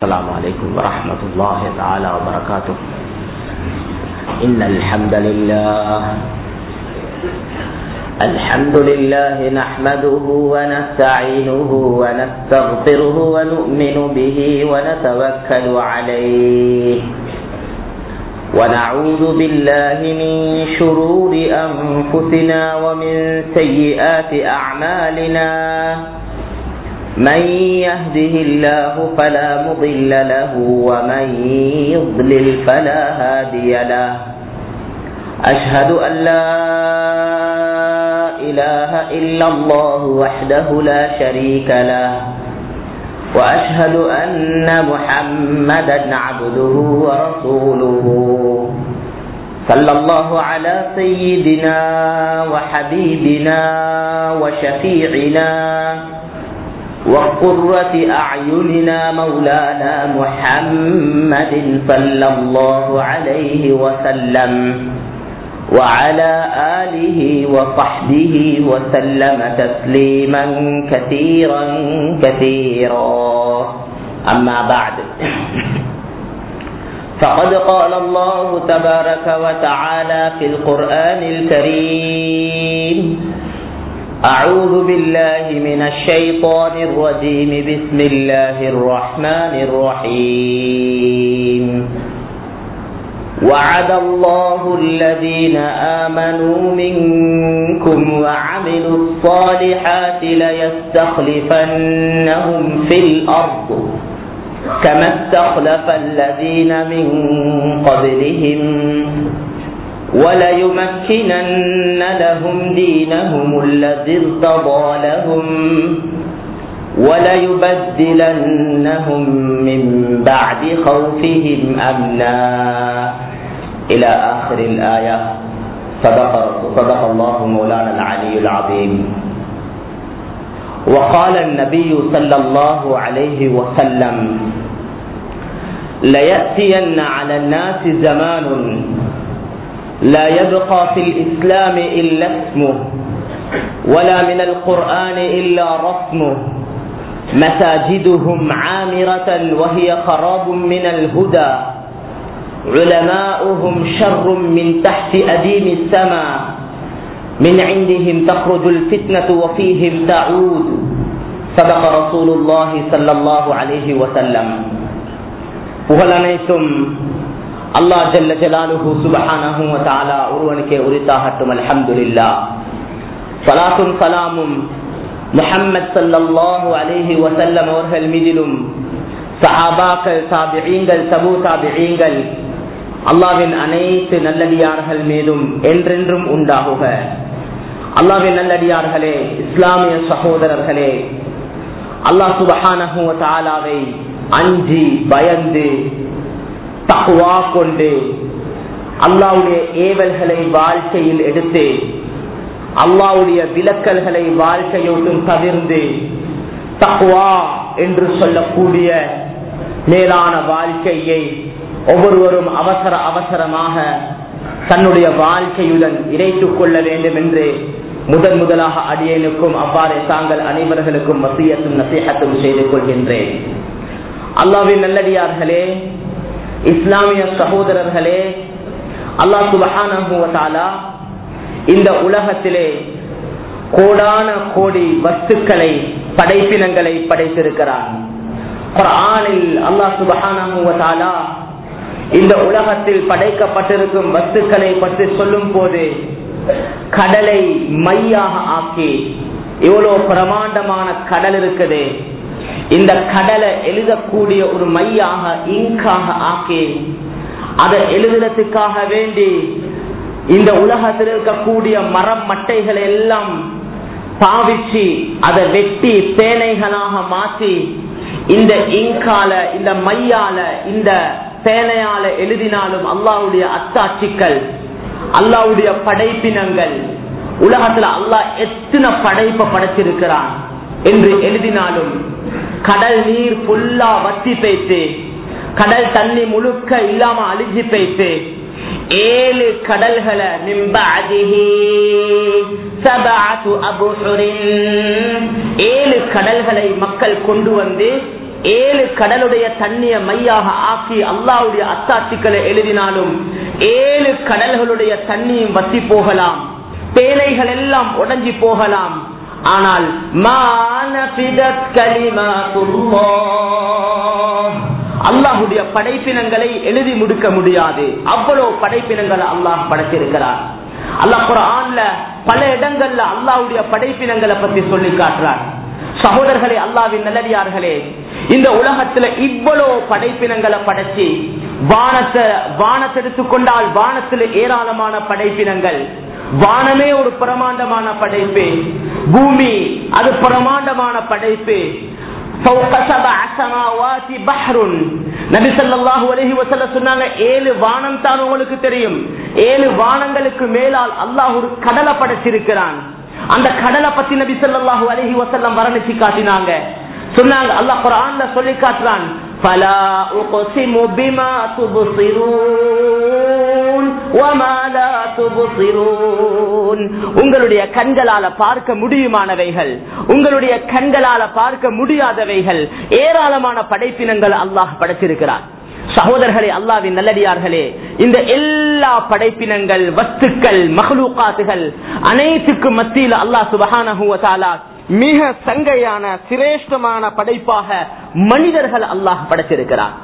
السلام عليكم ورحمة الله تعالى وبركاته. إن الحمد لله نحمده ونستعينه ونستغفره ونؤمن به ونتوكل عليه ونعوذ بالله من شرور أنفسنا ومن سيئات أعمالنا. من يهده الله فلا مضل له ومن يضلل فلا هادي له. أشهد أن لا إله إلا الله وحده لا شريك له وأشهد أن محمدا عبده ورسوله. صلى الله على سيدنا وحبيبنا وشفيعنا وقرة أعيننا مولانا محمد صلى الله عليه وسلم وعلى آله وصحبه وسلم تسليما كثيرا كثيرا. أما بعد، فقد قال الله تبارك وتعالى في القرآن الكريم: أعوذ بالله من الشيطان الرجيم. بسم الله الرحمن الرحيم. وعد الله الذين آمنوا منكم وعملوا الصالحات ليستخلفنهم في الأرض كما استخلف الذين من قبلهم وليمكنن لهم دينهم الذي ارتضى لهم وليبدلنهم من بعد خوفهم أمنا إلى آخر الآية. صدق الله مولانا العلي العظيم. وقال النبي صلى الله عليه وسلم: ليأتين على الناس زمان لا يبقى في الإسلام إلا اسمه ولا من القرآن إلا رسمه مساجدهم عامرة وهي خراب من الهدى علماؤهم شر من تحت أديم السماء من عندهم تخرج الفتنة وفيهم تعود. صدق رسول الله صلى الله عليه وسلم. புகழனைத்தும் அல்லாஹ் ஜல்ல ஜலாலுஹு சுப்ஹானஹு வ தஆலா ஒருவனுக்கே உரித்தாகட்டும். அல்ஹம்துலில்லாஹ். ஸலாத்தும் ஸலாமும் முஹம்மத் ஸல்லல்லாஹு அலைஹி வஸல்லம் அவர்கள் மீதிலும் சஹாபாக்கள், தாபிஈன்கள், தபூ தாபிஈன்கள், அல்லாஹ்வின் அனைத்து நல்லடியார்கள் மீதும் என்றென்றும் உண்டாகுக. அல்லாஹ்வின் நல்லடியார்களே, இஸ்லாமிய சகோதரர்களே, அல்லாஹ் சுப்ஹானஹு வ தஆலாவை அஞ்சி பயந்து தக்வா கொண்டு அல்லாஹ்வுடைய ஏவல்களை வாழ்க்கையில் எடுத்து அல்லாஹ்வுடைய விலக்கல்களை வாழ்க்கையோடும் தவிர்ந்து தக்வா என்று சொல்லக்கூடிய மேலான வாழ்க்கையை ஒவ்வொருவரும் அவசரமாக தன்னுடைய வாழ்க்கையுடன் இணைத்துக் கொள்ள வேண்டும் என்று முதலாக அடியேனுக்கும் அவ்வாறே தாங்கள் அனைவர்களுக்கும் வசியத்தும் நசீஹத்தும் செய்து கொள்கின்றேன். அல்லாஹ்வின் நல்லடியார்களே, இஸ்லாமிய சகோதரர்களே, அல்லாஹ் சுப்ஹானஹு வ தஆலா இந்த உலகத்திலே கோடான கோடி வஸ்துக்களை, படைப்பினங்களை படைத்திருக்கிறான். குர்ஆனில் அல்லாஹ் சுப்ஹானஹு வ தஆலா இந்த உலகத்தில் படைக்கப்பட்டிருக்கும் வஸ்துக்களை பற்றி சொல்லும் போது கடலை மையாக ஆக்கி, இவ்வளவு பிரமாண்டமான கடல் இருக்குது, இந்த கடலை எழுதக்கூடிய ஒரு மையாக இங்காக ஆக்கி அதை எழுதுறதுக்காக வேண்டி இந்த உலகத்தில் இருக்கக்கூடிய மரம் மட்டைகளை எல்லாம் பாவிச்சு அதை வெட்டி பேனைகளாக மாற்றி இந்த இங்கால, இந்த மையால, இந்த பேனையால எழுதினாலும் அல்லாஹ்வுடைய அத்தாட்சிகள், அல்லாஹ்வுடைய படைப்பினங்கள், உலகத்துல அல்லாஹ் எத்தனை படைப்பை படைச்சிருக்கிறான் என்று எழுதினாலும் கடல் நீர் ஃபுல்லா வத்தி போய்த்து, கடல் தண்ணி முழுக்க இல்லாம அழிஞ்சு போய்த்து, 7 கடல்களை ஏழு கடல்களை மக்கள் கொண்டு வந்து 7 கடலுடைய தண்ணிய மையாக ஆக்கி அல்லாஹ்வுடைய அத்தாட்சிகளை எழுதினாலும் 7 கடல்களுடைய தண்ணியும் வத்தி போகலாம், பேழைகள் எல்லாம் உடைஞ்சி போகலாம். ஆனால் அல்லாஹுடைய படைப்பினங்களை எழுதி முடிக்க முடியாது. அவ்வளவு படைப்பினங்களை அல்லாஹ் படைத்திருக்கிறார். அல்லாஹ் குர்ஆன்ல பல இடங்கள்ல அல்லாஹ்வுடைய படைப்பினங்களை பத்தி சொல்லி காட்டுறார். சகோதரர்களே, அல்லாஹ்வின் நல்லடியார்களே, இந்த உலகத்துல இவ்வளவு படைப்பினங்களை படைச்சு வானத்தை எடுத்துக்கொண்டால் வானத்துல ஏராளமான படைப்பினங்கள். வானமே ஒரு பிரமாண்டமான படைப்பு, பூமி அது பிரமாண்டமான படைப்பு. நபி ஸல்லல்லாஹு அலைஹி வஸல்லம் சொன்னாங்க, 7 வானம் தான் உங்களுக்கு தெரியும். 7 வானங்களுக்கு மேலால் அல்லாஹ் ஒரு கடலை படைச்சிருக்கிறான். அந்த கடலை பத்தி நபி ஸல்லல்லாஹு அலைஹி வஸல்லம் வர்ணிச்சு காட்டினாங்க. சொன்னாங்க, அல்லாஹ் குர்ஆன்ல சொல்லி காட்டுறான், ஃபலா உக்ஸிமு பிமா துப்ஸிரூன் வமா லா துப்ஸிரூன். உங்களுடைய கண்களால பார்க்க முடியுமானவைகள், உங்களுடைய கண்களால பார்க்க முடியாதவைகள், ஏராளமான படைப்பினங்கள் அல்லாஹ் படைச்சிருக்கிறார். சகோதரர்களே, அல்லாஹ்வின் நல்லடியார்களே, இந்த எல்லா படைப்பினங்கள், வஸ்துக்கள், மக்லூகாத்துகள் அனைத்துக்கும் மத்தியில் அல்லாஹ் சுப்ஹானஹு வ தஆலா மிக சங்கையான சிரேஷ்டமான படைப்பாக மனிதர்கள் அல்லாஹ் படைத்திருக்கிறார்.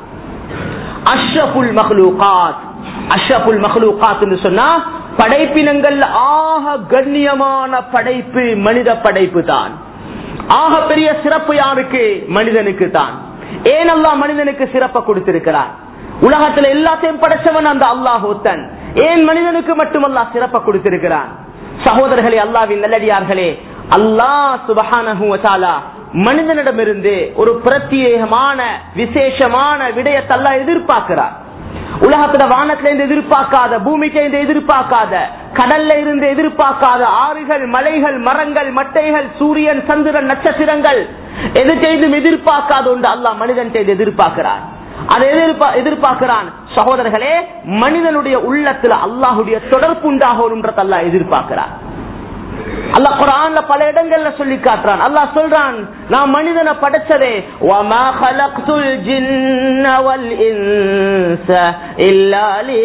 அஷ்ரஃபுல் மக்லூகாத், அஷ்ரஃபுல் மக்லூகாத் என்று சொன்னா படைப்பினங்கள் ஆக கண்ணியமான படைப்பு மனித படைப்பு தான். ஆக பெரிய சிறப்பு யாருக்கு? மனிதனுக்கு தான். ஏன் அல்லாஹ் மனிதனுக்கு சிறப்பை கொடுத்திருக்கிறார்? உலகத்துல எல்லாத்தையும் படைச்சவன் அந்த அல்லாஹ் ஒருத்தன். ஏன் மனிதனுக்கு மட்டும் அல்லாஹ் சிறப்பை கொடுத்திருக்கிறான்? சகோதரர்களே, அல்லாஹ்வின் நல்லடியார்களே, அல்லாஹ் சுப்ஹானஹு வ தஆலா மனிதனிடமிருந்து ஒரு பிரத்யேகமான விசேஷமான விடயத்தை அல்லாஹ் எதிர்பார்க்கிறார். உலகத்துல வானத்துல இருந்து எதிர்பார்க்காத, பூமிக்கு இருந்து எதிர்பார்க்காத, கடல்ல இருந்து எதிர்பார்க்காத, ஆறுகள், மலைகள், மரங்கள், மட்டைகள், சூரியன், சந்திரன், நட்சத்திரங்கள், எது செய்தும் எதிர்பார்க்காத ஒன்று அல்லாஹ் மனிதன் செய்து எதிர்பார்க்கிறார். அதை எதிர்பார்க்கிறான். சகோதரர்களே, மனிதனுடைய உள்ளத்துல அல்லாஹுடைய தொடர்பு உண்டாகணும்ன்றத அல்லாஹ் எதிர்பார்க்கிறார். அல்லாஹ் குர்ஆன்ல பல இடங்கள்ல சொல்லி காட்டுறான். அல்லாஹ் சொல்றான், நான் மனிதனை படைச்சதே வமா خلقتுல் ஜின்ன வல் இன்ஸ இல்லா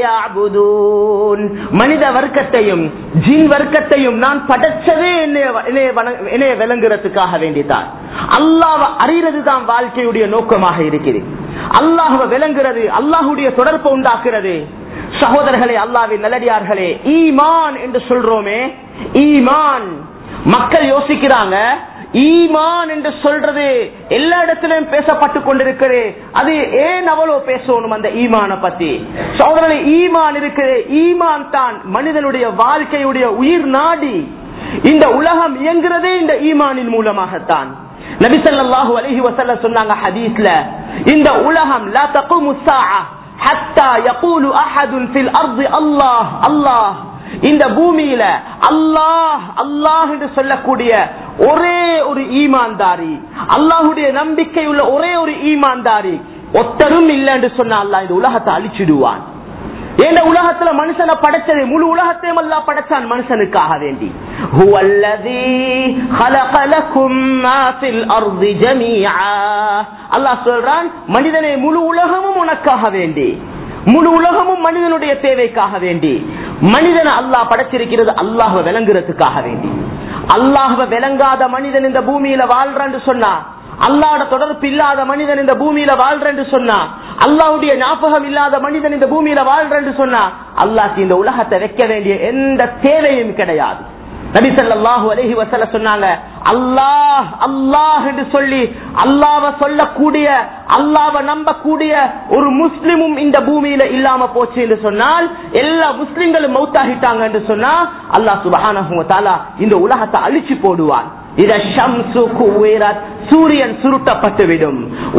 லியஅபுதூன். மனித வர்க்கத்தையும் ஜின் வர்க்கத்தையும் நான் படைச்சதே என்னை விளங்குறதுக்காக வேண்டிதான். அல்லாஹ்வை அறியறது தான் வாழ்க்கையுடைய நோக்கமாக இருக்கிறது. அல்லாஹ்வை விளங்குறது, அல்லாஹ்வுடைய தொடர்பை உண்டாக்குறது. சகோதரர்களே, அல்லாஹ்வின் நல்லடியார்களே, ஈமான் என்று சொல்றோமே, ஈமான் மக்கள் யோசிக்கிறாங்க, ஈமான் என்று சொல்றது எல்லா இடத்திலும் பேசப்பட்டு கொண்டிருக்கிறது, அது ஏன் அவ்வளவு பேசணும் அந்த ஈமான பத்தி? சகோதரர்களே, ஈமான் இருக்குது. ஈமான் தான் மனிதனுடைய வாழ்க்கையுடைய உயிர் நாடி. இந்த உலகம் இயங்குறதே இந்த ஈமானின் மூலமாகத்தான். நபி ஸல்லல்லாஹு அலைஹி வஸல்லம் சொன்னாங்க ஹதீஸ்ல, இந்த உலகம் லா தகுமு ஸாஅ ஹத்தா யகூலு அஹதுன் ஃபில் அர்தி அல்லாஹ் அல்லாஹ். இந்த பூமியில அல்லாஹ் அல்லாஹ் என்று சொல்லக்கூடிய ஒரே ஒரு ஈமான்தாரி, அல்லாஹ்வுடைய நம்பிக்கை உள்ள ஒரே ஒரு ஈமான்தாரி ஒத்தரும் இல்லை என்று சொன்ன அல்லாஹ் இந்த உலகத்தை அழிச்சிடுவான். இந்த உலகத்துல மனுஷனை படைச்சது, முழு உலகத்தையும் அல்லாஹ் படைச்சான் மனுஷனுக்காக வேண்டி. ஹுவல்லதீ خلق لكم ما في الارض جميعا. அல்லாஹ் சொல்றான், மனிதனே முழு உலகமும் உனக்காக வேண்டி, முழு உலகமும் மனிதனுடைய தேவைக்காக வேண்டி. மனிதனை அல்லாஹ் படைச்சிருக்கிறது அல்லாஹ்வை விளங்குறதுக்காக வேண்டி. அல்லாஹ்வை விளங்காத மனிதன் இந்த பூமியில வாழ்றான்னு சொன்னா, அல்லாஹ்வோட தொடர்பு இல்லாத மனிதன் இந்த பூமியில வாழ்றேன்னு சொன்னா, அல்லாஹ்வுடைய ஞாபகம் இல்லாத மனிதன் இந்த பூமியில வாழ்றேன்னு சொன்னா, அல்லாஹ்க்கு இந்த உலகத்தை வைக்க வேண்டிய எந்த தேவையும் கிடையாது. நபி ஸல்லல்லாஹு அலைஹி வஸல்லம் சொன்னாங்க, அல்லாஹ் அல்லாஹ் என்று சொல்லி அல்லாஹ்வை சொல்லக்கூடிய, அல்லாஹ்வை நம்பக்கூடிய ஒரு முஸ்லிமும் இந்த பூமியில இல்லாம போச்சு என்று சொன்னால், எல்லா முஸ்லிம்களும் மௌத்தாகிட்டாங்க என்று சொன்னா, அல்லாஹ் சுப்ஹானஹு வ தஆலா இந்த உலகத்தை அழிச்சு போடுவான். இத ஷம்சு குவிரத், சூரியன் சுருட்டப்பட்டுவிடும்.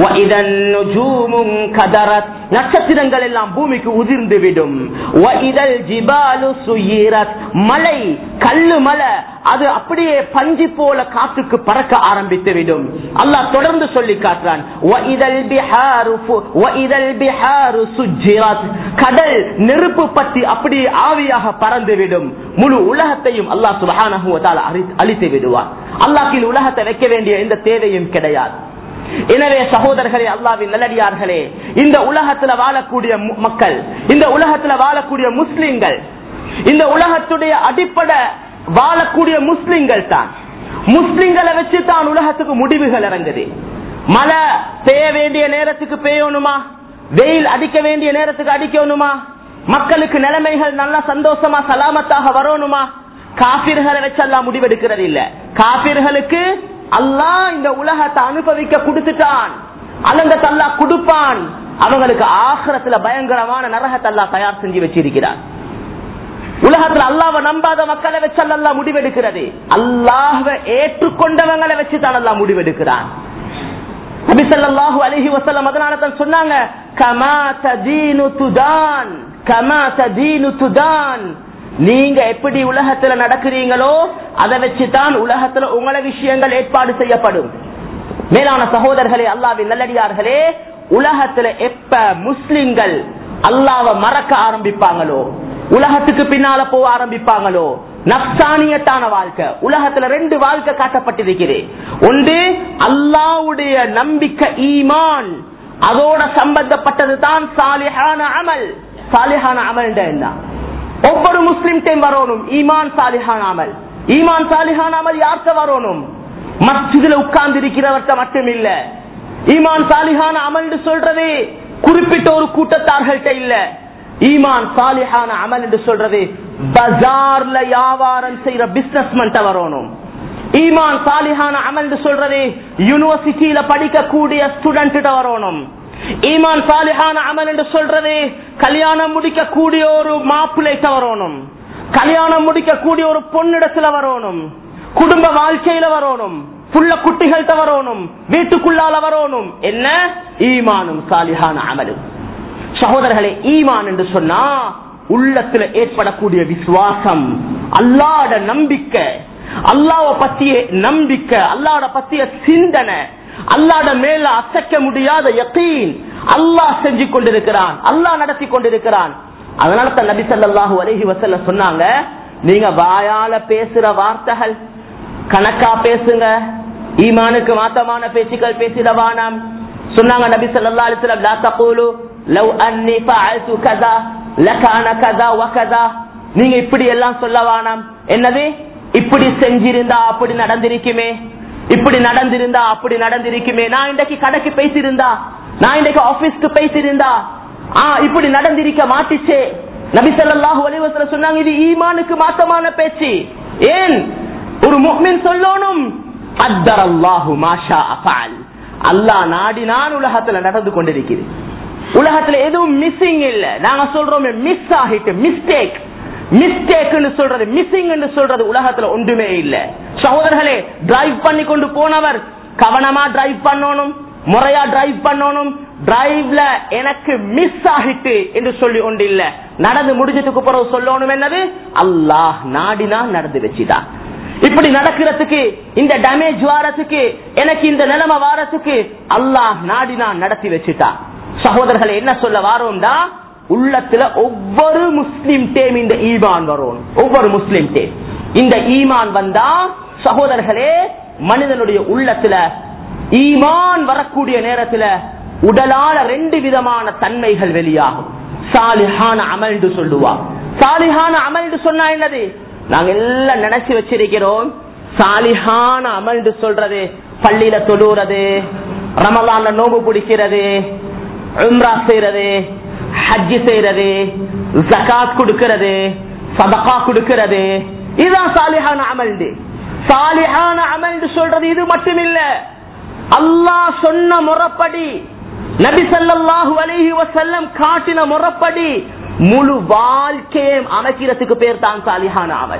நட்சத்திரங்கள் எல்லாம் பூமிக்கு உதிர்ந்து விடும். மலை, கல்லு மலை, அது அப்படியே பஞ்சி போல காற்றுக்கு பறக்க ஆரம்பித்து விடும். அல்லாஹ் தொடர்ந்து சொல்லி காட்டுறான், கடல் நெருப்பு பற்றி அப்படியே ஆவியாக பறந்து விடும். முழு உலகத்தையும் அல்லாஹ் சுப்ஹானஹு வ தஆலா அழித்து விடுவார். அல்லாஹ்க்கு உலகத்தை வைக்க வேண்டிய எந்த தேவையும் கிடையாது. எனவே சகோதரர்களே, அல்லாஹ்வின் நல்லடியார்களே, இந்த உலகத்துல வாழக்கூடிய மக்கள், இந்த உலகத்துல வாழக்கூடிய முஸ்லிம்கள், இந்த உலகத்துடைய அடிப்படை வாழக்கூடிய முஸ்லிம்கள் தான். முஸ்லிம்களை வச்சு தான் உலகத்துக்கு முடிவுகள் இறங்குது. மழை பெய்ய வேண்டிய நேரத்துக்கு பெய்யணுமா, வெயில் அடிக்க வேண்டிய நேரத்துக்கு அடிக்கணுமா, மக்களுக்கு நிலைமைகள் நல்லா சந்தோஷமா சலாமத்தாக வரணுமா, காபிர்களை வச்சு அல்லாஹ் முடிவெடுக்கிறது இல்ல. காபிர்களுக்கு அல்லாஹ் இந்த உலகத்தை அனுபவிக்க கொடுத்துட்டான், அலங்கத்தை அல்லாஹ் கொடுப்பான். அவங்களுக்கு ஆகிரத்துல பயங்கரமான நரகத்தை அல்லாஹ் தயார் செஞ்சு வச்சிருக்கிறார். உலகத்துல அல்லாஹ்வை நம்பாத மக்களை வச்சு அல்லாஹ் முடிவெடுக்கிறது. அல்லாஹ்வை ஏற்றுக்கொண்டவங்களை வச்சு தான் அல்லாஹ் முடிவெடுக்கிறான். நபி ஸல்லல்லாஹு அலைஹி வஸல்லம் அதனால தான் சொன்னாங்க, கமா ததீனு துதான், கமா ததீனு துதான். நீங்க எப்படி உலகத்துல நடக்கிறீங்களோ அதை வச்சுதான் உலகத்துல உங்கள விஷயங்கள் ஏற்பாடு செய்யப்படும். மேலான சகோதரர்களே, அல்லாஹ்வின் நல்லடியார்களே, உலகத்துல எப்ப முஸ்லிம்கள் அல்லாஹ்வை மறக்க ஆரம்பிப்பாங்களோ, உலகத்துக்கு பின்னால போக ஆரம்பிப்பாங்களோ, நப்சானியத்தான வாழ்க்கை. உலகத்துல 2 வாழ்க்கை காட்டப்பட்டிருக்கிறது. ஒன்று அல்லாஹ்வுடைய நம்பிக்கை, ஈமான், அதோட சம்பந்தப்பட்டது தான் சாலிஹான அமல். சாலிஹான அமல் என்ன? ஒவ்வொரு முஸ்லிம் வரணும் ஈமான் சாலிஹான அமல். ஈமான் சாலிஹான அமல் யார்கிட்ட வரணும்? மஸ்ஜிதுல உட்கார்ந்து இருக்கிறவர்கிட்ட மட்டும் இல்ல. ஈமான் சாலிஹான அமல் சொல்றது குறிப்பிட்ட ஒரு கூட்டத்தார்கள்ட்ட இல்ல. ஈமான் சாலிஹான அமல் என்று சொல்றது பஜார்ல வியாபாரம் செய்யற பிசினஸ்மேன் வரணும். ஈமான் சாலிஹான அமல் என்று சொல்றது யூனிவர்சிட்டியில படிக்கக்கூடிய ஸ்டூடெண்ட் வரணும். ஈமான் சாலிஹான அமல் என்று சொல்றது கல்யாணம் முடிக்கக்கூடிய ஒரு மாப்பிள்ளைட்ட வரணும், கல்யாணம் முடிக்கக்கூடிய ஒரு பொண்ணிடத்துல வரணும், குடும்ப வாழ்க்கையில வரணும், புள்ள குட்டிகள்கிட்ட வரணும், வீட்டுக்குள்ளால வரணும். என்ன? ஈமானும் சாலிஹான அமலும். சகோதரர்களே, ஈமான் என்று சொன்னா உள்ளத்துல ஏற்படக்கூடிய விசுவாசம், அல்லாஹ்வோட நம்பிக்கை, அல்லாஹ்வை பத்திய நம்பிக்கை, அல்லாஹ்வோட பத்திய சிந்தனை, அல்லாஹ்வோட மேல அசைக்க முடியாத யகீன். அல்லாஹ் செஞ்சு கொண்டிருக்கிறான், அல்லாஹ் நடத்தி கொண்டிருக்கிறான். அதனால தான் நபி ஸல்லல்லாஹு அலைஹி வஸல்லம் சொன்னாங்க, நீங்க வாயால பேசுற வார்த்தைகள் கணக்கா பேசுங்க, ஈமானுக்கு மாத்தமான பேச்சுக்கள் பேசிடவானாம். சொன்னாங்க நபி ஸல்லல்லாஹு அலைஹி வஸல்லம், லா தகூலு லவ் அன்னி ஃபஅல்து கதா லகான கதா வகதா. நீங்க இப்படி எல்லாம் சொல்லவானாம். என்னது? இப்படி செஞ்சிருந்தா அப்படி நடந்திருக்குமே, இப்படி நடந்திருந்தா அப்படி நடந்திருக்குமே, நான் இன்றைக்கு கடைக்கு பேசியிருந்தா, நான் இன்றைக்கு ஆபீஸ்க்கு பேசியிருந்தா இப்படி நடந்திருக்க மாட்டிச்சே. நபி ஸல்லல்லாஹு அலைஹி வஸல்லம் சொன்னாங்க, இது ஈமானுக்கு மாத்தமான பேச்சு. ஏன்? ஒரு முஃமின் சொல்லணும், அத்தரல்லாஹு மாஷா அஃஅல். அல்லாஹ் நாடினான் உலகத்துல நடந்து கொண்டிருக்கிறது. உலகத்துல எதுவும் மிஸ்ஸிங் இல்ல. நாங்க சொல்றோம் மிஸ் ஆகிட்டு, மிஸ்டேக், மிஸ்டேக்னு சொல்றது, மிஸ்ஸிங் என்று சொல்றது உலகத்துல ஒன்றுமே இல்ல. சகோதரர்களே, டிரைவ் பண்ணி கொண்டு போனவர் கவனமா டிரைவ் பண்ணணும், முறையா டிரைவ் பண்ணணும். டிரைவ்ல எனக்கு மிஸ் ஆகிட்டு என்று சொல்லி ஒன்று இல்ல. நடந்து முடிஞ்சதுக்கு பிறகு சொல்லணும் என்னது? அல்லாஹ் நாடினா நடந்து வச்சுதான். இப்படி நடக்கிறதுக்கு, இந்த டேமேஜ் வாரத்துக்கு, எனக்கு இந்த நிலைமை வாரத்துக்கு அல்லாஹ் நாடினா நடத்தி வச்சுட்டான். சகோதரர்களை என்ன சொல்ல வாரோம்டா, உள்ளத்துல ஒவ்வொரு முஸ்லிம் டேம் இந்த ஈமான் வரும். ஒவ்வொரு முஸ்லிம் டேம் இந்த ஈமான் வந்தா சகோதரர்களே, மனிதனுடைய உள்ளத்துல ஈமான் வரக்கூடிய நேரத்துல உடலால 2 விதமான தன்மைகள் வெளியாகும். சாலிஹான அமல் சொல்லுவா. சாலிஹான அமல் சொன்னா என்னது? நாங்க எல்லாம் நினைச்சு வச்சிருக்கிறோம், சாலிஹான அமல் சொல்றது பள்ளியில தொழுறது, ரமலான்ல நோம்பு பிடிக்கிறது, உம்ரா செய்யறது, ஹஜ் செய்யறது, ஜகாத் கொடுக்கிறது, சதகா கொடுக்கிறது, இதுதான் சாலிஹான அமல். சாலிஹான அமல் சொல்றது இது மட்டும் இல்ல. அல்லாஹ் சொன்ன முறைப்படி, நபி ஸல்லல்லாஹு அலைஹி வஸல்லம் காட்டின முறைப்படி முழு வாழ்க்கையை அமைக்கிறதுக்கு பேர் தான் சாலிஹான அமல்.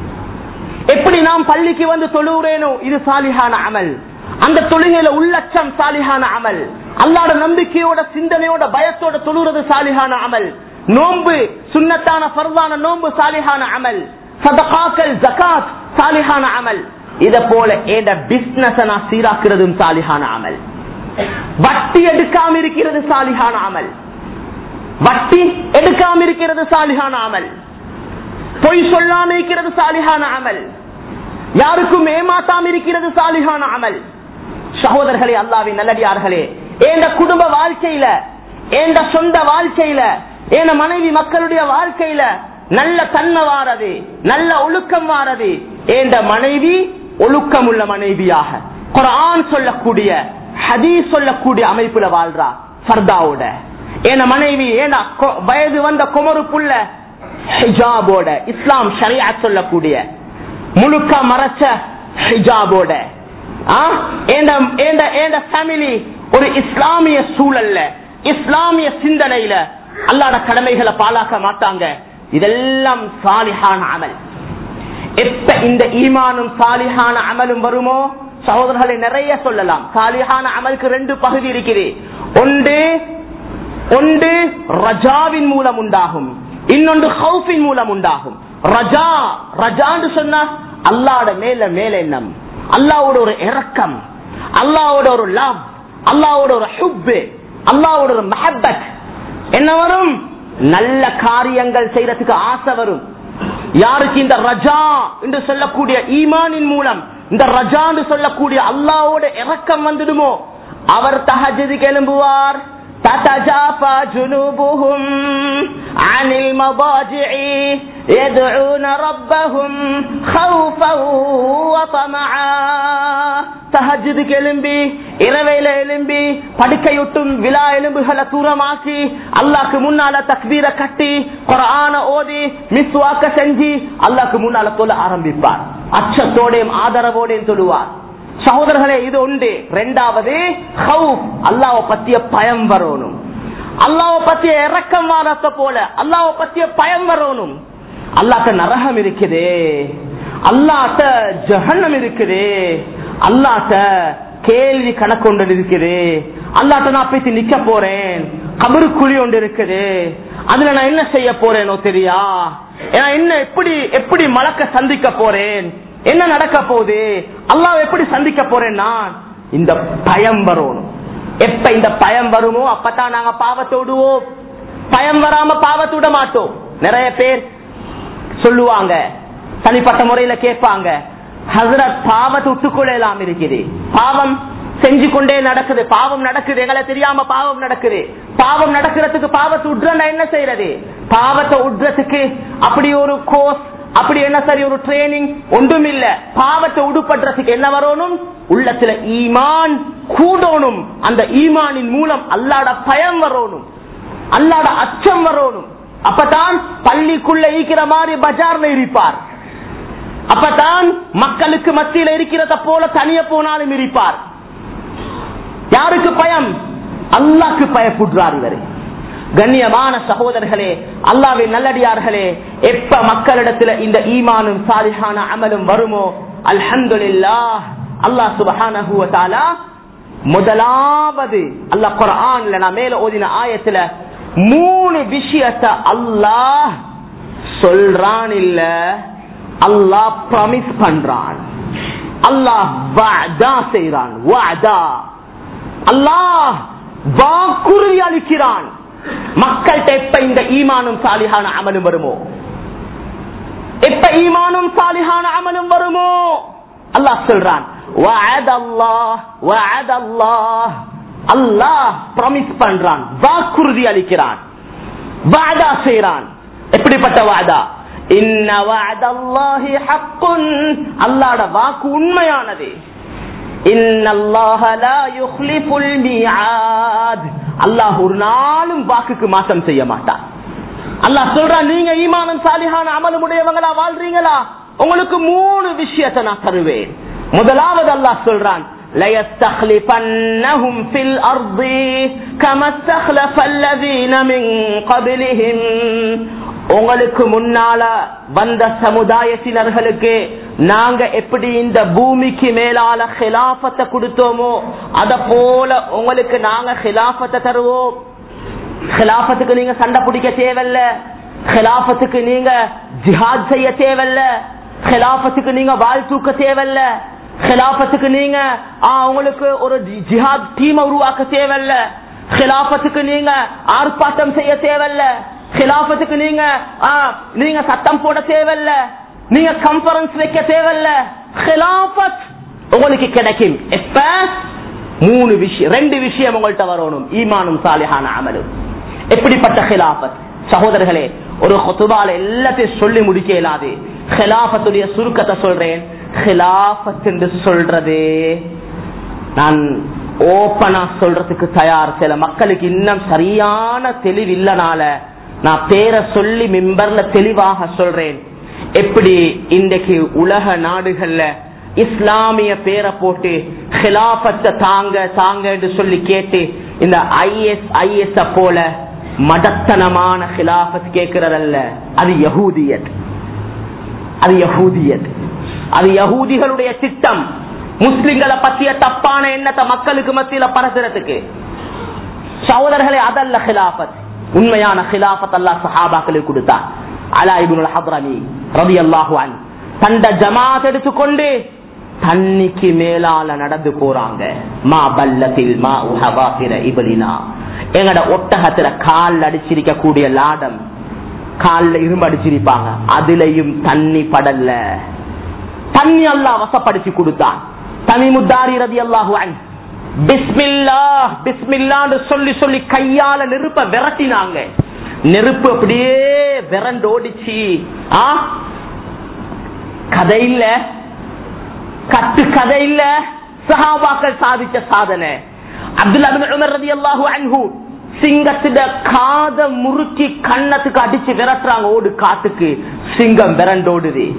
எப்படி நாம் பள்ளிக்கு வந்து தொழுகிறேனோ இது சாலிஹான அமல். அந்த தொழுகையில உள்ளச்சம் சாலிஹான அமல். அல்லாஹ்வோட நம்பிக்கையோட, சிந்தனையோட, பயத்தோட தொழுகிறது சாலிஹான அமல். நோன்பு, சுன்னத்தான ஃபர்தான நோன்பு சாலிஹான அமல். சதகாக்கள், ஜகாத் சாலிஹான அமல். இத போல ஏண்ட பிசினஸ் நான் சீராக்குறதும் சாலிஹான அமல். வட்டி எடுக்காம இருக்கிறது சாலிஹான அமல். வட்டி எடுக்காம இருக்கிறது சாலிஹான அமல். பொய் சொல்லாம இருக்கிறது சாலிஹான அமல். யாருக்கும் ஏமாத்தாம இருக்கிறது சாலிஹான அமல். சகோதரர்களே, அல்லாஹ்வின் நல்லடியார்களே, என்ற குடும்ப வாழ்க்கையில, என்ற சொந்த வாழ்க்கையில, என் மனைவி மக்களுடைய வாழ்க்கையில நல்ல தன்மை வாரது, நல்ல ஒழுக்கம் வாரது. என்ற மனைவி ஒழுக்கம் உள்ள மனைவியாக குர்ஆன் சொல்லக்கூடிய, ஹதீஸ் சொல்லக்கூடிய அமைப்புல வாழ்றா ஃபர்தாவோட. என் மனைவி வயது வந்த குமரு புள்ள ஹிஜாபோட, இஸ்லாம் ஷரியத் சொல்லக்கூடிய முழுக்க மறைச்ச ஹிஜாபோட, ஃபேமிலி ஒரு இஸ்லாமிய சூழல்ல, இஸ்லாமிய சிந்தனையில அல்லாஹ்ட கடமைகளை பாழாக்க மாட்டாங்க. இதெல்லாம் சாலிஹான அமல். எப்ப இந்த ஈமானும் சாலிஹான அமலும் வருமோ சகோதரர்களை நிறைய சொல்லலாம். சாலிஹான அமலுக்கு 2 பகுதி இருக்குது. ஒன்று ரஜாவின் மூலம் உண்டாகும், இன்னொன்று ஹவுஃபின் மூலம் உண்டாகும். ரஜான்னு சொன்னா அல்லாஹ்ட மேல எண்ணம், அல்லாஹ்வோட ஒரு இரக்கம், அல்லாஹ்வோட ஒரு லவ், அல்லாஹ்வோட ஒரு ஹுப், அல்லாஹ்வோட ஒரு மஹப்பத். என்ன வரும்? நல்ல காரியங்கள் செய்யறதுக்கு ஆசை வரும். யாருக்கு இந்த ரஜா என்று சொல்லக்கூடிய ஈமானின் மூலம், இந்த ரஜா என்று சொல்லக்கூடிய அல்லாஹ்வோட இரக்கம் வந்துடுமோ, அவர் தஹஜ்ஜுதுக்கு எழும்புவார். تتجافى جنوبهم عن المضاجع يدعون ربهم خوفا وطمعا. தஹஜ்ஜுதுக்கு எழும்பி, இரவையில எழும்பி, படுக்கையொட்டும் விழா எலும்புகளை தூரமாக்கி, அல்லாஹ்க்கு முன்னால தக்பீர கட்டி, குர்ஆன ஓதி, மிஸ்வாக்க செஞ்சு அல்லாஹ்க்கு முன்னால தொழ ஆரம்பிப்பார். அச்சத்தோடையும் ஆதரவோடையும் தொழுவார். சகோதரர்களே, இது ஒன்று. 2வது ஹவுஃப், அல்லாஹ்வை பத்திய பயம் வரணும். அல்லாஹ்வை பத்திய இரக்கம் வாரத்தை போல அல்லாஹ்வை பத்திய பயம் வரணும். அல்லாஹ்ட்ட நரகம் இருக்குதே, அல்லாஹ்ட்ட ஜஹன்னம் இருக்குதே, அல்லாஹ்ட்ட கேள்வி கணக்கு இருக்குது, அல்லாஹ்ட்ட நான் போய் நிக்க போறேன், கபரு குழி ஒன்று இருக்குது, அதுல நான் என்ன செய்ய போறேனோ தெரியா, என்ன எப்படி மலக்க சந்திக்க போறேன், என்ன நடக்க போகுது, அல்லாஹ் எப்படி சந்திக்க போறேன், நான் இந்த பயம் வரணும். எப்ப இந்த பயம் வருமோ அப்பதான் நாங்க பாவத்தை விடுவோம். பயம் வராம பாவத்தை விட மாட்டோம். நிறைய பேர் சொல்லுவாங்க, தனிப்பட்ட முறையில கேட்பாங்க, ஹஸ்ரத் பாவத்தை விட்டுக்கொள்ளலாம் இருக்குது, பாவம் செஞ்சு கொண்டே நடக்குது, பாவம் நடக்குது, எங்களை தெரியாம பாவம் நடக்குது, பாவம் நடக்கிறதுக்கு பாவத்தை விட்றா என்ன செய்யறது, பாவத்தை விட்றதுக்கு அப்படி ஒரு கோர்ஸ், அப்படி என்ன சரி ஒரு ட்ரைனிங் ஒன்றும் இல்ல. பாவத்தை உடுப்பற்றதுக்கு என்ன வரணும்? உள்ளத்துல ஈமான் கூடணும். அந்த ஈமானின் மூலம் அல்லாஹ்ட பயம் வரணும், அல்லாஹ்ட அச்சம் வரணும். அப்பதான் பள்ளிக்குள்ள இருக்கிற மாதிரி பஜார்ல இருப்பார், அப்பதான் மக்களுக்கு மத்தியில இருக்கிறத போல தனிய போனாலும் இருப்பார். யாருக்கு பயம்? அல்லாஹ்க்கு பயப்படுறார் இவரு. கண்ணியமான சகோதரர்களே, அல்லாஹ்வின் நல்லடியார்களே, எப்ப மக்களிடத்துல இந்த ஈமானும் சாலிஹான அமலும் வருமோ அல்ஹம்துலில்லாஹ், அல்லாஹ் சுப்ஹானஹு வ தஆலா முதலாவது அல்லாஹ் குர்ஆன்ல நான் மேல ஓதின ஆயத்துல 3 விஷயத்தை அல்லாஹ் சொல்றான், இல்ல அல்லாஹ் ப்ராமிஸ் பண்றான், அல்லாஹ் வஅதா செய்றான். வஅதா, அல்லாஹ் வாக்குறுதி அளிக்கிறான். மக்கள்கிட்ட எப்ப இந்த ஈமானும் சாலிஹான அமலும் வருமோ, எப்ப ஈமானும் சாலிஹான அமலும் வருமோ அல்லாஹ் சொல்றான், அல்லாஹ் ப்ராமிஸ் பண்றான், வாக்குறுதி அளிக்கிறான், வஅதா செய்றான். எப்படிப்பட்ட வஅதா? இன்ன வஅதல்லாஹி ஹக்குன், அல்லாஹ்ட வாக்கு உண்மையானது. இன்னல்லாஹ லா யுக்லிஃபுல் மிஆத், அல்லாஹ் ஒரு நாளும் வாக்குக்கு மாற்றம் செய்ய மாட்டான். அல்லாஹ் சொல்றான், நீங்க ஈமானும் சாலிஹான அமலும் உடையவங்களா வாழ்றீங்களா, உங்களுக்கு 3 விஷயத்தை நான் தருவேன். முதலாவது அல்லாஹ் சொல்றான், لَيَسْتَخْلِفَنَّهُمْ فِي الْأَرْضِ كَمَا اسْتَخْلَفَ الَّذِينَ مِنْ قَبْلِهِمْ, உங்களுக்கு முன்னால வந்த சமுதாயத்தினர்களுக்கு நாங்க எப்படி இந்த பூமிக்கு மேலால ஹிலாஃபத்தை கொடுத்தோமோ அத போல உங்களுக்கு நாங்க ஹிலாஃபத்தை தருவோம். ஹிலாஃபத்துக்கு நீங்க சண்டை பிடிக்க தேவையில்ல, ஹிலாஃபத்துக்கு நீங்க ஜிஹாத் செய்ய தேவையில்ல, ஹிலாஃபத்துக்கு நீங்க வாள் தூக்க தேவையில்ல, ஹிலாஃபத்துக்கு நீங்க உங்களுக்கு ஒரு ஜிஹாத் டீம் உருவாக்க தேவையில்ல, ஹிலாஃபத்துக்கு நீங்க ஆர்ப்பாட்டம் செய்ய தேவையில்ல, ஹிலாஃபத்துக்கு நீங்க சத்தம் போட தேவையில்ல, நீங்க கான்பரன்ஸ் வைக்க தேவையில்ல. ஹிலாஃபத் உங்களுக்கு கிடைக்கும் எப்ப ரெண்டு விஷயம் உங்கள்கிட்ட வரணும், ஈமானும் சாலிஹான அமலும். எப்படிப்பட்ட ஹிலாஃபத் சகோதரர்களே, ஒரு ஹுதுபால எல்லாத்தையும் சொல்லி முடிக்க இயலாது. ஹிலாஃபத்துடைய சுருக்கத்தை சொல்றேன். ஹிலாஃபத் என்று சொல்றது நான் ஓப்பனா சொல்றதுக்கு தயார். சில மக்களுக்கு இன்னும் சரியான தெளிவு இல்லனால நான் பேரை சொல்லி மிம்பர்ல தெளிவாக சொல்றேன். எப்படி இன்றைக்கு உலக நாடுகள்ல இஸ்லாமிய பேரை போட்டு ஹிலாஃபத்தை தாங்க என்று சொல்லி கேட்டு இந்த IS போல மடத்தனமான ஹிலாஃபத் கேட்கிறதல்ல, அது யஹூதியத். அது யஹூதிகளுடைய திட்டம். முஸ்லிம்களை பற்றிய தப்பான எண்ணத்தை மக்களுக்கு மத்தியில பரசுறதுக்கு. சகோதரர்களே, அதல்ல ஹிலாஃபத். உண்மையான ஹிலாஃபத் அல்லாஹ் சஹாபாக்களுக்கு கொடுத்தார். அலா இப்னுல் ஹத்ரமி ரலியல்லாஹு அன்ஹு தண்ட ஜமாத் எடுத்துக்கொண்டு தண்ணிக்கு மேலால நடந்து போறாங்க. மா பல்லத்தில் மா உஹபாகிர இப்லினா, எங்கட ஒட்டகத்துல கால் அடிச்சிருக்க கூடிய லாடம், கால்ல இரும்பு அடிச்சிருப்பாங்க, அதுலயும் தண்ணி படல. தண்ணி அல்லாஹ் வசப்படுத்தி கொடுத்தான். தமீமுத்தாரி ரலியல்லாஹு அன்ஹு பிஸ்மில்லாஹ் பிஸ்மில்லாஹ்னு சொல்லி சொல்லி கையால நெருப்ப விரட்டினாங்க. நெருப்பு அப்படியே விரண்டோடிச்சு. கதை இல்ல, கட்டு கதை இல்ல, சஹாபாக்கள் சாதிச்ச சாதனை. அப்துல்லாஹ் இப்னு உமர் ரலியல்லாஹு அன்ஹு சிங்கத்திட காத முறுக்கி கண்ணத்துக்கு அடிச்சு விரட்டுறாங்க. ஓடு காத்துக்கு, சிங்கம் விரண்டோடுது.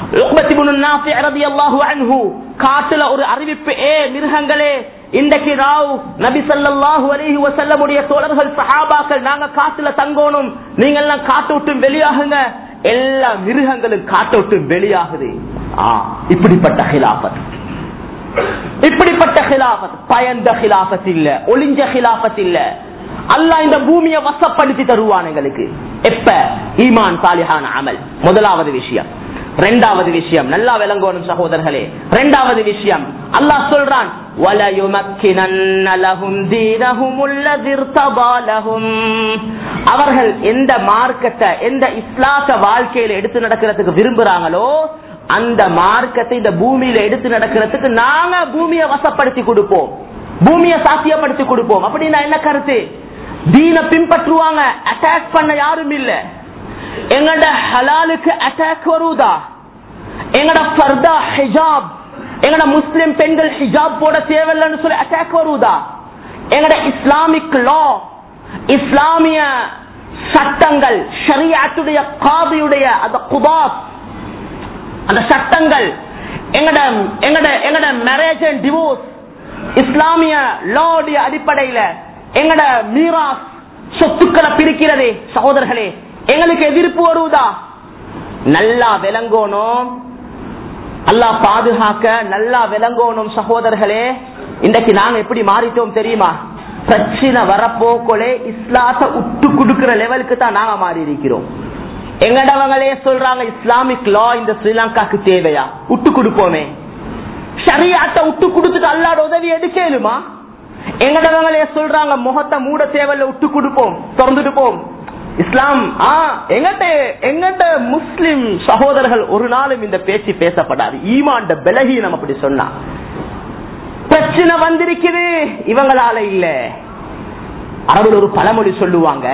காட்டுல ஒரு அறிவிப்பு, மிருகங்களே, இன்றைக்கு ராவ் நபி ஸல்லல்லாஹு அலைஹி வஸல்லம் உடைய தோழர்கள் சஹாபாக்கள் நாங்க காட்டுல தங்கணும், நீங்க எல்லாம் காட்டு விட்டு வெளியாகுங்க. எல்லா மிருகங்களும் காட்டு விட்டு வெளியாகுது. இப்படிப்பட்ட ஹிலாஃபத் பயந்த ஹிலாஃபத் இல்ல, ஒளிஞ்ச ஹிலாஃபத் இல்ல. அல்லாஹ் இந்த பூமியை வசப்படுத்தி தருவான் எங்களுக்கு. எப்ப? ஈமான் சாலிஹான அமல். முதலாவது விஷயம். இரண்டாவது விஷயம் நல்லா விளங்கணும் சகோதரர்களே. இரண்டாவது விஷயம் அல்லாஹ் சொல்றான், அவர்கள் எந்த மார்க்கத்தை, எந்த இஸ்லாத்த வாழ்க்கையில எடுத்து நடக்கிறதுக்கு விரும்புறாங்களோ அந்த மார்க்கத்தை இந்த பூமியில எடுத்து நடக்கிறதுக்கு நாங்க பூமியை வசப்படுத்தி கொடுப்போம், பூமியை சாத்தியப்படுத்தி கொடுப்போம். அப்படின்னா என்ன கருத்து? தீன பின்பற்றுவாங்க, அட்டாக் பண்ண யாரும் இல்ல. எங்கட ஹலாலுக்கு அட்டாக் வருதா? எங்கட ஃபர்தா ஹிஜாப், எங்கட முஸ்லிம் பெண்கள் ஹிஜாப் போட தேவையில்லைன்னு சொல்லி அட்டாக் வருதா? எங்கட இஸ்லாமிக் லா, இஸ்லாமிய சட்டங்கள், ஷரியத்துடைய காதியுடைய அந்த குபாத், அந்த சட்டங்கள், எங்கட மேரேஜ் அண்ட் டிவோர்ஸ் இஸ்லாமிய லாவுடைய அடிப்படையில எங்கட மீராஸ் சொத்துக்களை பிரிக்கிறதே சகோதரர்களே, எங்களுக்கு எதிர்ப்பு வருவதா? நல்லா விளங்கணும், அல்லாஹ் பாதுகாக்க நல்லா விளங்கணும் சகோதரர்களே. இன்றைக்கு நாங்க எப்படி மாறிட்டோம் தெரியுமா? பிரச்சனை வரப்போக்கோலே இஸ்லாத்தை விட்டு கொடுக்கிற லெவலுக்கு தான் நாங்க மாறி இருக்கிறோம். எங்கடவங்களே சொல்றாங்க இஸ்லாமிக் லா இந்த ஸ்ரீலங்காக்கு தேவையா? விட்டு கொடுப்போமே. ஷரியத்தை விட்டு கொடுத்துட்டு அல்லாஹ்வோட உதவி எடுக்கலுமா? எங்கடவங்களே சொல்றாங்க முகத்தை மூட தேவையில்ல, விட்டு கொடுப்போம், திறந்துட்டு போம். இஸ்லாம் எங்கட்ட முஸ்லிம் சகோதரர்கள் ஒரு நாளும் இந்த பேச்சு பேசப்படாது. ஈமான் பலகீனம் அப்படி சொன்னா. பிரச்சனை வந்திருக்குது இவங்களால இல்ல. அரபுல ஒரு பழமொழி சொல்லுவாங்க,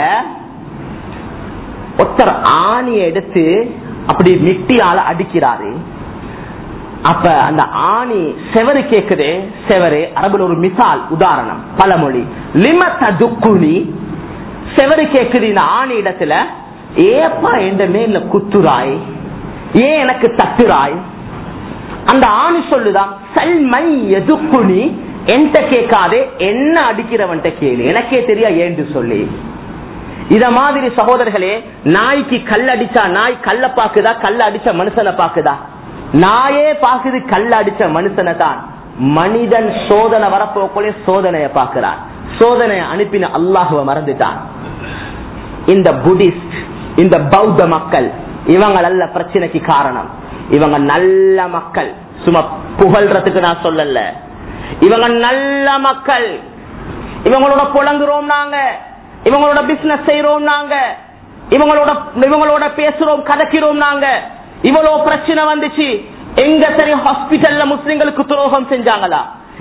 ஒருத்தர் ஆணியை எடுத்து அப்படி மிட்டியால அடிக்கிறாரு. அப்ப அந்த ஆணி செவரு கேக்குது. செவரு அரபுல ஒரு மிசால், உதாரணம், பழமொழி. லிமததுக்குனி, செவரு கேக்குது இந்த ஆணி இடத்துல, ஏப்பா என்ற மேல குத்துராய், ஏன் எனக்கு தட்டுராய்? அந்த ஆணி சொல்லுதான், சல்மை எதுக்குனி, என்கிட்ட கேட்காதே, என்ன அடிக்கிறவன்ட்ட கேளு, எனக்கே தெரியா ஏன்னு சொல்லி. இத மாதிரி சகோதரர்களே, நாய்க்கு கல் அடிச்சா நாய் கல்ல பாக்குதா, கல்ல அடிச்ச மனுஷனை பாக்குதா? நாயே பாக்குது கல்ல அடிச்ச மனுஷனை தான். மனிதன் சோதனை வரப்போக்கொள்ளே சோதனைய பாக்குறான். சோதனையை அனுப்பின அல்லாஹுவ மறந்துட்டான். இந்த புத்திஸ்ட், இந்த பௌத்த மக்கள், இவங்க நல்ல பிரச்சனைக்கு காரணம். இவங்க நல்ல மக்கள், சும்மா புகழ்றதுக்கு நான் சொல்லல. இவங்க நல்ல மக்கள். இவங்களோட புலங்குறோம் நாங்க, இவங்களோட பிசினஸ் செய்யறோம் நாங்க, இவங்களோட பேசுறோம், கதைக்கிறோம் நாங்க. இவ்வளவு பிரச்சனை வந்துச்சு, எங்க சரி ஹாஸ்பிட்டல்ல முஸ்லிம்களுக்கு துரோகம் செஞ்சாங்களா?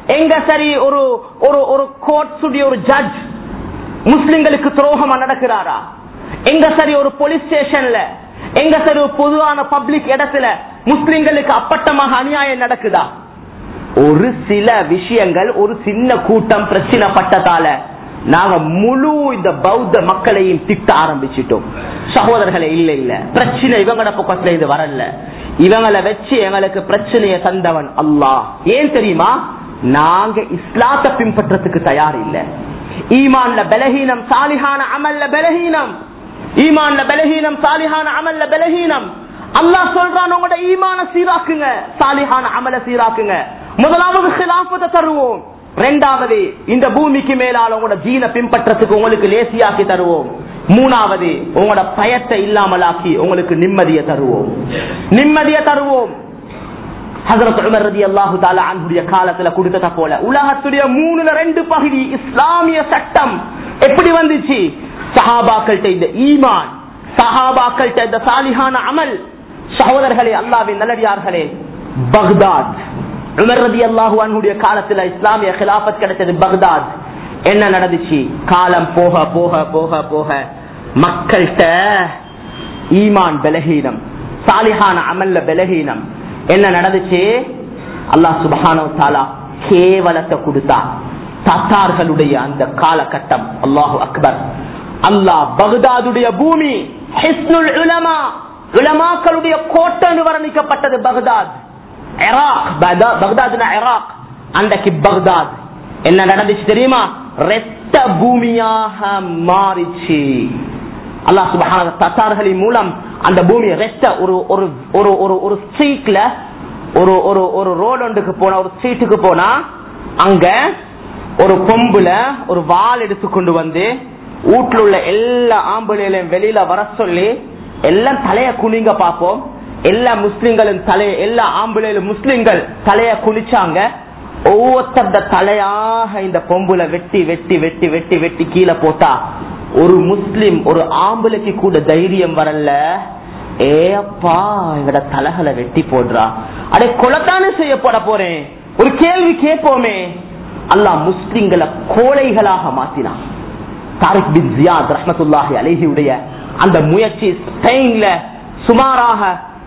எங்க சரி ஒரு ஒரு கோர்ட்ஸுடைய ஒரு ஜட்ஜ் முஸ்லிம்களுக்கு துரோகமா நடக்கிறாரா? எங்க சரி ஒரு போலீஸ் ஸ்டேஷன்ல, எங்க சரி ஒரு பொதுவான பப்ளிக் இடத்துல முஸ்லிம்களுக்கு அப்பட்டமாக அநியாயம் நடக்குதா? ஒரு சில விஷயங்கள், ஒரு சின்ன கூட்டம் பிரச்சனை பட்டதால நாங்க முழு இந்த பௌத்த மக்களையும் திட்ட ஆரம்பிச்சிட்டோம். சகோதரர்களே, இல்ல இல்ல, பிரச்சனை இவங்களோட பக்கத்துல இது வரல. இவங்களை வச்சு எங்களுக்கு பிரச்சனையை தந்தவன் அல்லாஹ். ஏன் தெரியுமா? நாங்க இஸ்லாத்தை பின்பற்றதுக்கு தயார் இல்ல. ஈமான்ல பலஹீனம், சாலிஹான அமல்ல பலஹீனம். ஈமான்ல பலஹீனம், சாலிஹான அமல்ல பலஹீனம். அல்லாஹ் சொல்றான், உங்களோட ஈமான சீராக்குங்க, சாலிஹான அமல சீராக்குங்க. முதலாவது ஹிலாஃபத்தை தருவோம். இரண்டாவது, இந்த பூமிக்கு மேலால உங்களோட ஜீனை பின்பற்றதுக்கு உங்களுக்கு லேசியாக்கி தருவோம். மூணாவது, உங்களோட பயத்தை இல்லாமலாக்கி உங்களுக்கு நிம்மதியை தருவோம், நிம்மதியை தருவோம். ஹஜ்ரத் உமர் ரலியல்லாஹு தஆலா அன்ஹுடைய காலத்துல கொடுத்தத போல உலகத்துடைய 3/2 பகுதி இஸ்லாமிய சட்டம் எப்படி வந்துச்சு? சஹாபாக்கள்ட்ட இந்த ஈமான், சஹாபாக்கள்ட்ட இந்த சாலிஹான அமல். சகோதரர்களே, அல்லாஹ்வின் நல்லடியார்களே, பக்தாத் உமர் ரலியல்லாஹு அன்ஹுடைய காலத்துல இஸ்லாமிய கிலாஃபத் கிடைச்சது பக்தாத். என்ன நடந்துச்சு? காலம் போக போக போக போக மக்கள்கிட்ட ஈமான் பலஹீனம், சாலிஹான அமல்ல பலஹீனம். என்ன நடந்துச்சு? அல்லாஹ் சுப்ஹானஹு வ தஆலா கேவலத்தை கொடுத்தா. தாத்தார்களுடைய அந்த காலகட்டம், அல்லாஹு அக்பர். அல்லாஹ் பக்தாதுடைய பூமி, ஹிஸ்னுல் உலமா, உலமாக்களுடைய கோட்டைன்னு வர்ணிக்கப்பட்டது பக்தாத். பக்தாத்னா இராக். அன்றைக்கு பக்தாத் என்ன நடந்துச்சு தெரியுமா? ரெட்ட பூமியாக மாறிச்சு. அல்லாஹ் சுப்ஹானஹு தத்தார்களின் மூலம் அந்த பூமி ரெட்ட ஒரு ஸ்ட்ரீட்ல, ஒரு ரோடு ஒன்றுக்கு போனா, ஒரு ஸ்ட்ரீட்டுக்கு போனா, அங்க ஒரு பொம்புல ஒரு வாள் எடுத்துக்கொண்டு வந்து வீட்டுல உள்ள எல்லா ஆம்பளையிலும் வெளியில வர சொல்லி எல்லாம் தலைய குனிங்க பார்ப்போம். எல்லா முஸ்லிம்களும் எல்லா ஆம்பளையிலும் முஸ்லிம்கள் தலைய குனிச்சாங்க. ஒவ்வொருத்தர தலையாக இந்த பொம்புல வெட்டி வெட்டி வெட்டி வெட்டி வெட்டி கீழே போட்டா ஒரு முஸ்லிம், ஒரு ஆம்பளைக்கு கூட தைரியம் வரல. ஏப்பா, எங்கட தலைகளை வெட்டி போடுறா, அடே கொலைத்தானே செய்யப்பட போறேன், ஒரு கேள்வி கேட்போமே. அல்லாஹ் முஸ்லிம்களை கோழைகளாக மாத்தினான். தாரிக் பின் ஜியாத் ரஹ்மத்துல்லாஹி அலைஹி உடைய அந்த முயற்சி ஸ்பெயின்ல சுமாராக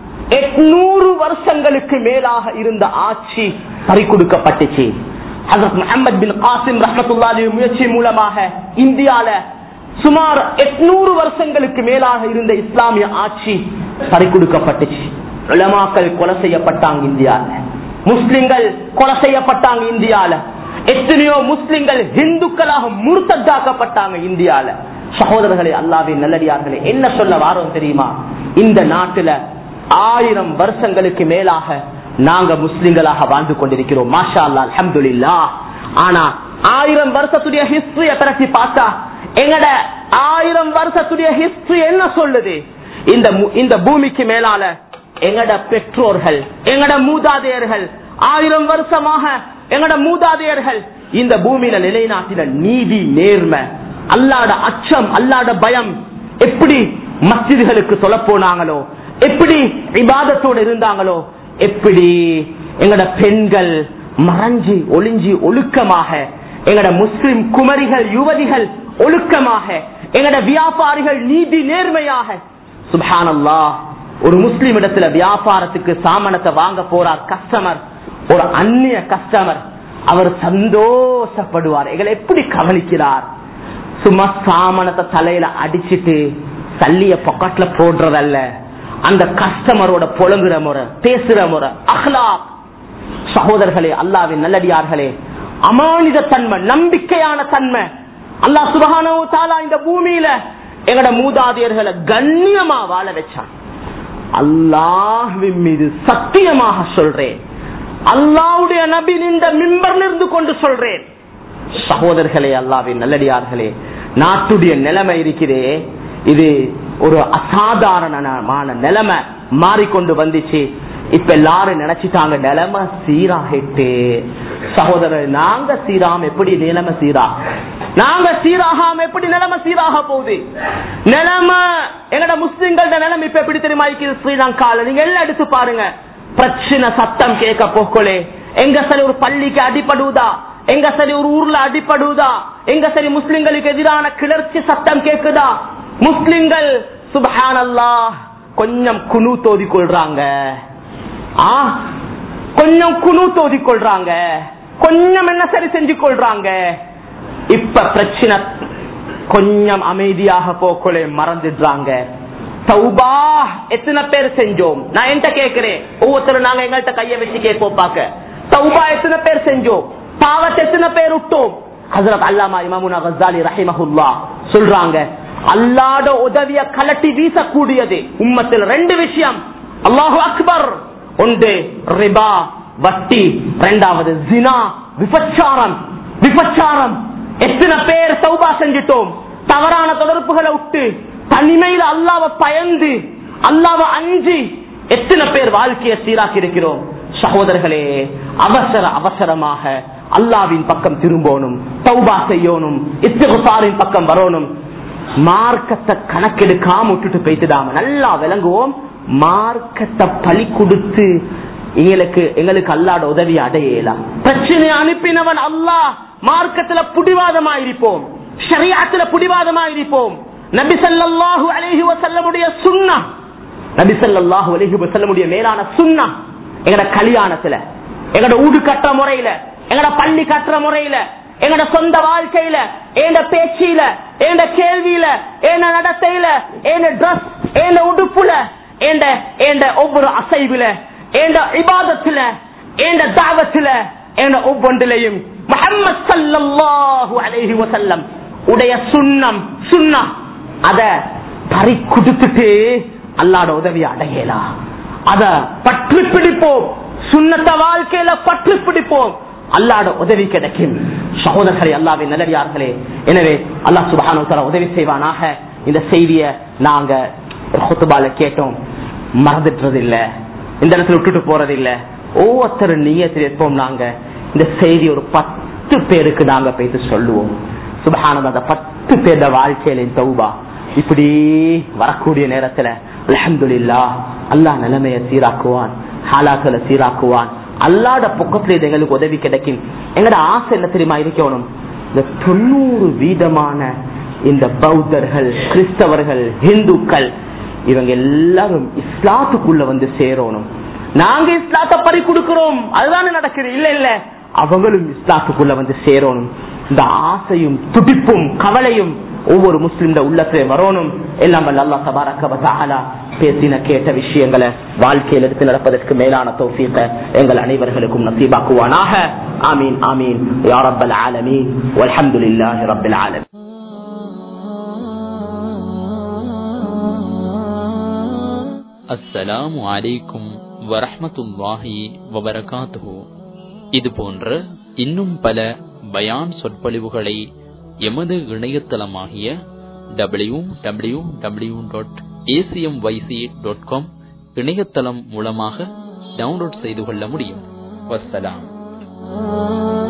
800 வருஷங்களுக்கு மேலாக இருந்த ஆட்சி பறிகொடுக்கப்பட்டுச்சு. ஹஜ்ரத் முஹம்மது பின் காசிம் ரஹ்மத்துல்லாஹி முயற்சி மூலமாக இந்தியால சுமார் 800 வருஷங்களுக்கு மேலாக இருந்த இஸ்லாமிய ஆட்சி பறிகொடுக்கப்பட்டுச்சு. உலமாக்கள் கொலை செய்யப்பட்டாங்க இந்தியால, முஸ்லிம்கள் கொலை செய்யப்பட்டாங்க இந்தியால, எத்தனையோ முஸ்லிம்கள் இந்துக்களாக முர்த்ததாக்கப்பட்டாங்க இந்தியால. சகோதரர்களே, அல்லாஹ்வின் நல்லடியார்களே, என்ன சொல்ல வாரோம் தெரியுமா? இந்த நாட்டுல 1000 வருஷங்களுக்கு மேலாக நாங்க முஸ்லிம்களாக வாழ்ந்து கொண்டிருக்கிறோம். மாஷா அல்லாஹ், அல்ஹம்துலில்லாஹ். ஆனா 1000 வருஷத்துடைய ஹிஸ்டரிய பற்றி பார்த்தா எங்கட 1000 வருஷத்துடைய ஹிஸ்டரி என்ன சொல்லுது? இந்த பூமிக்கு மேலால எங்கட பெற்றோர்கள், எங்கட மூதாதையர்கள் 1000 வருஷமாக எங்கட மூதாதையர்கள் இந்த பூமியில நிலைநாட்டின நீதி, நேர்மை, அல்லாஹ்ட அச்சம், அல்லாஹ்ட பயம், எப்படி மஸ்ஜிதுகளுக்கு சொல்ல போனாங்களோ, எப்படி இபாதத்தோடு இருந்தாங்களோ, எப்படி எங்கட பெண்கள் மறைஞ்சி ஒளிஞ்சி ஒழுக்கமாக, எங்கட முஸ்லிம் குமரிகள் யுவதிகள் ஒழுக்கமாக, எங்கட வியாபாரிகள் நீதி நேர்மையாக. சுப்ஹானல்லாஹ், ஒரு முஸ்லிம் இடத்துல வியாபாரத்துக்கு சாமானத்தை வாங்க போறார் கஸ்டமர், ஒரு அந்நிய கஸ்டமர், அவர் சந்தோஷப்படுவார். எங்களை எப்படி கவனிக்கிறார்? சும்மா சாமானத்தை தலையில அடிச்சிட்டு சல்லிய பாக்கெட்ல போடுறதல்ல, அந்த கஸ்டமரோட புலங்குற முறை, பேசுற முறை, அஹ்லாக். சகோதரர்களே, அல்லாஹ்வின் நல்லடியார்களே, அமானித தன்மை, நம்பிக்கையான தன்மை. அல்லாஹ் சுப்ஹானஹு வ தஆலா இந்த பூமியில எங்கட மூதாதையர்களை கண்ணியமா வாழ வச்சான். அல்லாஹ்வின் மீது சத்தியமாக சொல்றேன், அல்லாஹ்வுடைய நபி இந்த மிம்பர்ல இருந்து கொண்டு சொல்றேன். சகோதரர்களே, அல்லாஹ்வின் நல்லடியார்களே, நாட்டுடைய நிலைமை இருக்கிறே, இது ஒரு அசாதாரணமான நிலைமை மாறிக்கொண்டு வந்துச்சு. இப்ப எல்லாரும் நினைச்சிட்டாங்க நிலைமை சீராகிட்டு. சகோதரர், நாங்க சீராம எப்படி நிலைமை சீரா? நாங்க சீராகாம எப்படி நிலைமை சீராக போகுது? நிலைமை எங்கட முஸ்லிம்களோட நிலைமை இப்ப எப்படி தெரியுமா இருக்குது? ஸ்ரீலங்கால நீங்க எல்லாம் எடுத்து பாருங்க, பிரச்சனை சத்தம் கேட்க போக்கலே எங்க சரி ஒரு பள்ளிக்கு அடிபடுவதா, எங்க சரி ஒரு ஊர்ல அடிபடுவதா, எங்க சரி முஸ்லிம்களுக்கு எதிரான கிளர்ச்சி சத்தம் கேக்குதா, முஸ்லிம்கள் சுப்ஹானல்லாஹ் கொஞ்சம் குனு தோதி கொள்றாங்க, கொஞ்சம் குனு தோதி கொள்றாங்க, கொஞ்சம் என்ன சரி செஞ்சு கொள்றாங்க. இப்ப பிரச்சனை கொஞ்சம் அமைதியாக போக்கொள்ளே மறந்துடுறாங்க. தௌபா எத்தனை பேர் செஞ்சோம்? நான் என்கிட்ட கேட்கிறேன், ஒவ்வொருத்தரும் நாங்க எங்கள்கிட்ட கைய வச்சு கேட்போம் பாக்க. தௌபா எத்தனை பேர் செஞ்சோம்? பாவத்தை எத்தனை பேர் விட்டோம்? ஹஜ்ரத் அல்லாமா இமாமுனா கஸ்ஸாலி ரஹிமஹுல்லாஹ் சொல்றாங்க, அல்லாஹ்வுடைய உதவிய கலட்டி வீசக்கூடியது உம்மத்தில் ரெண்டு விஷயம். அல்லாஹு அக்பர். ஒன்று ரிபா வட்டி, இரண்டாவது ஜினா விபச்சாரம். விபச்சாரம் எத்தனை பேர் தௌபா செஞ்சிட்டோம்? தவறான தொடர்புகளை விட்டு தனிமையில அல்லாஹ்வை பயந்து அல்லாஹ்வை அஞ்சி எத்தனை பேர் வாழ்க்கையை சீராக்கி இருக்கிறோம்? சகோதரர்களே, அவசரமாக அல்லாஹ்வின் பக்கம் திரும்பணும், தௌபா செய்யணும், இஸ்திக்ஃபாரின் பக்கம் வரணும். மார்க்கத்தை கணக்கெடுக்காம விட்டுட்டு போயிட்டுதாம நல்லா விளங்குவோம். மார்க்கத்தை பலி கொடுத்து எங்களுக்கு அல்லாஹ்வுடைய உதவி அடையலாம். பிரச்சனை அனுப்பினவன் அல்லாஹ். மார்க்கத்துல புடிவாதமாயிருப்போம், ஷரியத்துல புடிவாதமாயிருப்போம். நபி ஸல்லல்லாஹு அலைஹி வஸல்லமுடைய சுன்னah, நபி ஸல்லல்லாஹு அலைஹி வஸல்லமுடைய மேலான சுன்னah எங்கட கல்யாணத்துல, எங்கட ஊடு கட்டுற முறையில, எங்கட பள்ளி கட்டுற முறையில, எங்கட சொந்த வாழ்க்கையில, எங்க பேச்சில, எங்க கேள்வியில, எங்க நடத்தையில, எங்க டிரஸ், எங்க உடுப்புல, எங்க ஒவ்வொரு அசைவில, எங்க இபாதத்துல, எங்க தாவத்துல, எங்க ஒவ்வொன்றிலையும் முஹம்மது ஸல்லல்லாஹு அலைஹி வஸல்லம் உடைய சுன்னah அத பறி கொடுத்துட்டு அல்லாஹ்வுடைய உதவியை அடையலாம். அத பற்று பிடிப்போம், சுன்னத்த வாழ்க்கையில பற்று பிடிப்போம், அல்லாஹ்வுடைய உதவி கிடைக்கும். சகோதரர்களே, அல்லாஹ்வின் நல்லடியார்களே, எனவே அல்லாஹ் சுப்ஹானஹு வ தஆலா உதவி செய்வானாக. இந்த செய்தியை நாங்க குத்பால கேட்டோம், மறந்துட்டது இல்ல, இந்த இடத்துல விட்டுட்டு போறது இல்ல. ஒவ்வொருத்தர் நியத்தில் இருப்போம். நாங்க இந்த செய்தி ஒரு 10 பேருக்கு நாங்க போயிட்டு சொல்லுவோம். சுப்ஹானல்லாஹ், அந்த 10 பேருடைய வாழ்க்கையில தௌபா இப்படி வரக்கூடிய நேரத்துல அல்ஹம்துலில்லாஹ் அல்லாஹ் நிலைமையை சீராக்குவான், ஹாலாக்களை சீராக்குவான். அல்லாஹ்வுடைய பக்கத்துல எங்களுக்கு உதவி கிடைக்கும். எங்கட ஆசை என்ன தெரியுமா இருக்கணும்? இந்த 90% இந்த பௌத்தர்கள், கிறிஸ்தவர்கள், இந்துக்கள் இவங்க எல்லாரும் இஸ்லாத்துக்குள்ள வந்து சேரணும். நாங்க இஸ்லாத்தை பறி கொடுக்கிறோம், அதுதானே நடக்குது. இல்ல இல்ல, அவங்களும் இஸ்லாத்துக்குள்ள வந்து சேரணும். இந்த ஆசையும் துடிப்பும் கவலையும் ஒவ்வொரு முஸ்லிம் உள்ளத்திலே வரணும். எல்லாம் அல்லாஹ் தபாரக வ தஆலா பேசின கேட்ட விஷயங்களை வாழ்க்கையில் எடுத்து நடப்பதற்கு மேலான தௌஃபீக எங்கள் அனைவர்களுக்கும் நசீபாக்குவானாக. ஆமீன் ஆமீன் யா ரப்பல் ஆலமீன் வல்ஹம்துலில்லாஹி ரப்பில் ஆலமீன். அஸ்ஸலாமு அலைக்கும் வரஹ்மத்துல்லாஹி வபரகாத்துஹு. இது போன்ற இன்னும் பல பயான் சொற்பொழிவுகளை எமது இணையதளமாகிய www.acmyc.com இணையதளம் மூலமாக டவுன்லோட் செய்து கொள்ள முடியும். வஸ்ஸலாம்.